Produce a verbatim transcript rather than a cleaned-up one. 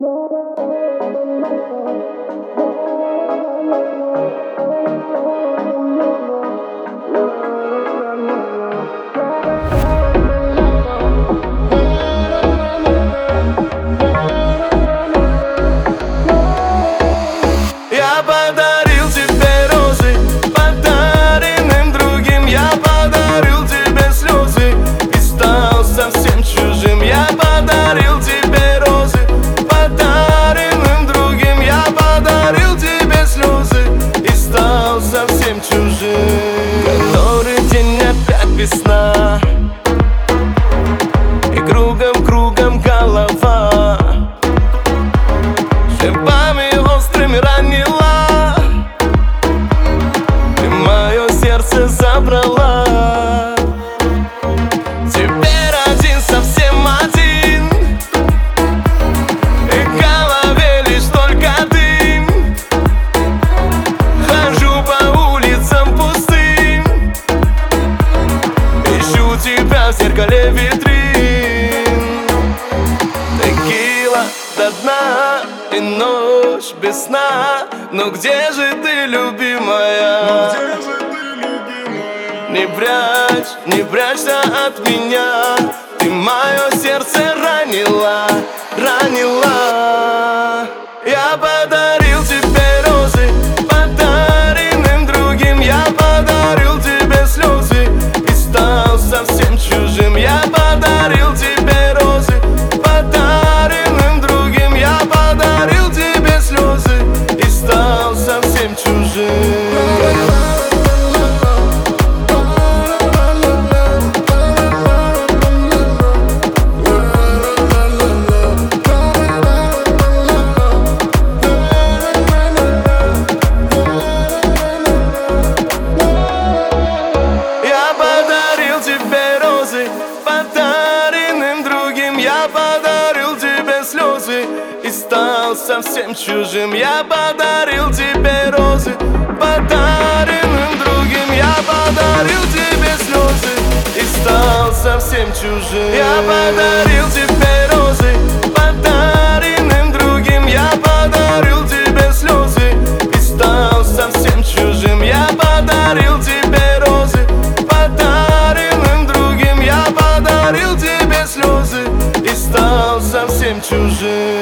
Я подарил тебе розы, подаренным другим. Я подарил тебе слезы и стал совсем чужим. Я подарил тебе розы, подаренным другим. Я подарил тебе слезы и стал совсем чужим. Который день опять весна, и кругом-кругом голова шипами острыми ранила, ты мое сердце забрала. Теперь один, совсем один, и в голове лишь только дым. Хожу по улицам пустым, ищу тебя в зеркале витрин. Текила до дна и ночь без сна. Но где же ты, любимая? Не прячь, не прячься от меня. Ты мое сердце ранила, ранила. Я подарил тебе розы, подаренным другим. Я подарил тебе слезы и стал совсем чужим. Я подарил тебе розы, подаренным другим. Я подарил тебе слезы и стал совсем чужим. Я подарил тебе розы, подаренным другим. Я подарил тебе слезы и стал совсем чужим. Я подарил тебе розы, подаренным другим. Я подарил тебе слезы и стал совсем чужим. Я подарил тебе розы, подаренным другим. Я подарил тебе слезы и стал совсем чужим. Я подарил тебе розы, подаренным другим. Я подарил тебе слезы и стал совсем чужим.